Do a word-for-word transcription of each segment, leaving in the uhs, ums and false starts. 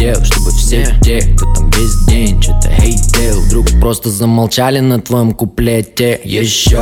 хотел, чтобы все те, кто там весь день что-то хейтил, вдруг просто замолчали на твоем куплете. Еще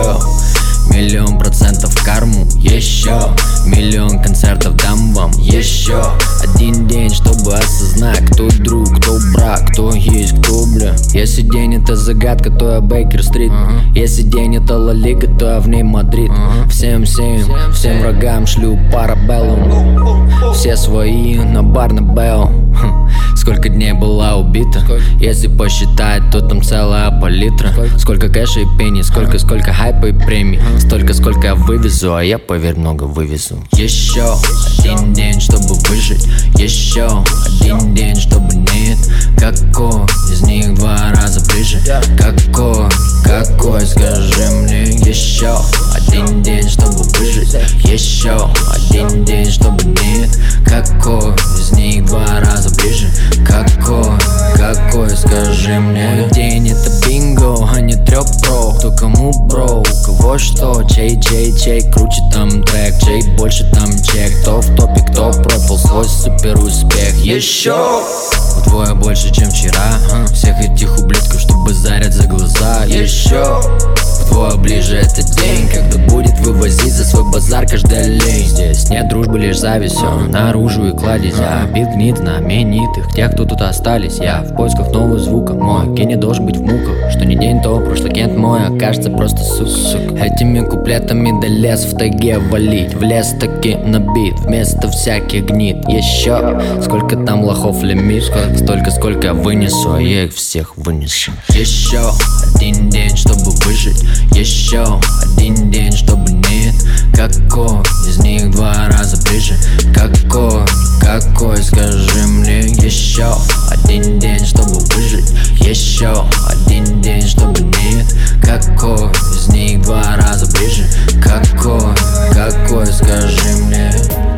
миллион процентов в карму, еще миллион концертов дам вам, еще один день, чтобы осознать, кто друг, кто брат, кто есть, кто бля. Если день это загадка, то я Бейкер-стрит. uh-huh. Если день это Ла Лига, то я в ней Мадрид. uh-huh. Всем всем, всем врагам шлю парабеллум. Все свои на Барнабелл. Сколько дней была убита? Если посчитать, то там целая палитра. Сколько кэша и пенни, сколько, сколько хайпа и премий. Столько, сколько я вывезу, а я, поверь, много вывезу. Еще один день, чтобы выжить. Еще один день, чтобы нет. Какой из них два раза ближе? Какой, какой, скажи мне. Еще один день, чтобы выжить. Еще один день, чтобы нет. Какой из них два раза ближе? Какой, какой, скажи мне. Мой день это бинго, а не трёп про. Кто кому бро, у кого что. Чей, чей, чей, круче там трек. Чей больше там чек. Кто в топе, кто пропал свой супер успех. Еще вдвое больше, чем вчера. Всех этих ублюдков, чтобы зарят за глаза. Еще вдвое ближе этот день, когда будет вывозить за свой базар каждый лень. Здесь нет дружбы, лишь зависть, все наружу и кладезь. Я бит гнит знаменитых, тех, кто тут остались. Я в поисках нового звука, мой гений должен быть в муках. Что не день, то прошлый кент мой окажется просто сук, сук. Этими куплетами до лес в тайге валить. В лес таки набит, вместо всяких гнит. Еще сколько там лохов лимит, столько, сколько я вынесу, а я их всех вынесу. Еще один день, чтобы выжить. Еще один день, чтобы нет. Какой из них два раза ближе? Какой, какой, скажи мне. Еще один день, чтобы выжить. Еще один день, чтобы нет. Какой из них два раза ближе? Какой, какой, скажи мне.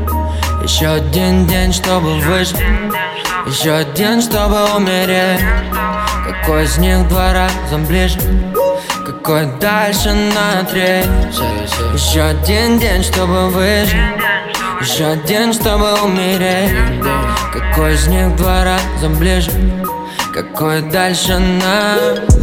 Еще один день, чтобы выжить. Еще один, чтобы умереть. Какой из них два раза ближе? Какой дальше на треть? Еще один день, чтобы выжить. Еще один, чтобы умереть. Какой из них два раза ближе? Какой дальше на...